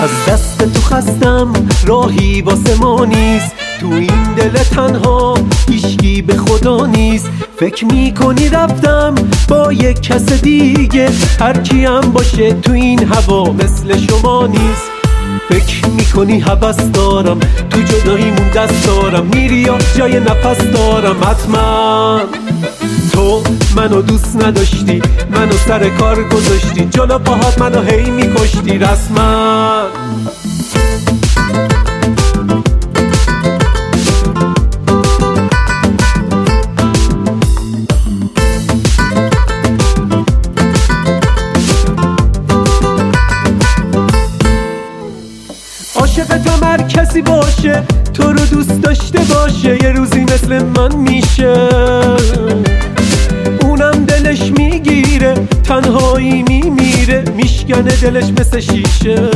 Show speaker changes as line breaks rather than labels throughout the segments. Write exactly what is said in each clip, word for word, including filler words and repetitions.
از دست تو خستم، راهی واسه ما نیست. تو این دل تنها هیچکی به خدا نیست. فکر میکنی رفتم با یک کس دیگه، هر کی هم باشه تو این هوا مثل شما نیست. فکر میکنی هوس دارم تو جداییمون دست دارم، میری یا جای نفس دارم. حتما تو منو دوست نداشتی، منو سر کار گذاشتی، جلو پاهات منو هی میکشتی رسما. عاشق تو هر کسی باشه، تو رو دوست داشته باشه، یه روزی مثل من میشه. اونم دلش میگیره، تنهایی میمیره، میشکنه دلش مثل شیشه.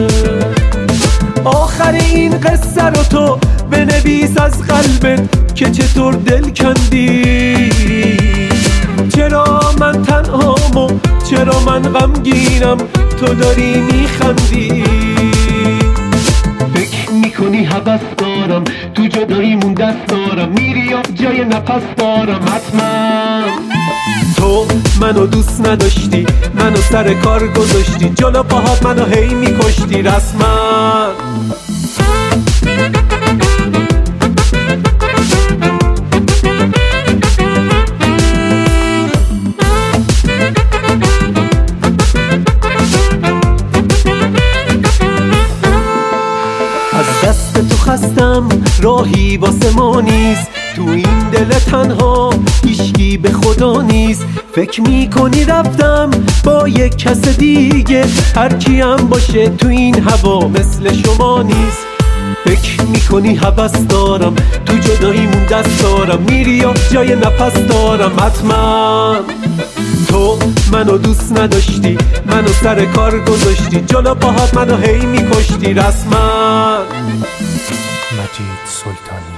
آخر این قصه رو تو بنویس از قلبت که چطور دل کندی. چرا من تنهامو، چرا من غمگینم، تو داری میخندی. میکنی هوس دارم تو جداییمون دست دارم، میری یا جای نفس دارم. حتما تو منو دوست نداشتی، منو سر کار گذاشتی، جلو پاهات منو هی میکشتی رسما. از دست تو خستم، راهی واسه ما نیست. تو این دل تنها هیچکی به خدا نیست. فکر میکنی رفتم با یک کس دیگه، هر کی هم باشه تو این هوا مثل شما نیست. فکر میکنی هوس دارم تو جداییمون دست دارم، میری یا جای نفس دارم. حتما تو منو دوست نداشتی، منو سر کار گذاشتی، جلو پاهات منو هی میکشتی رسما.
مجید سلطانی.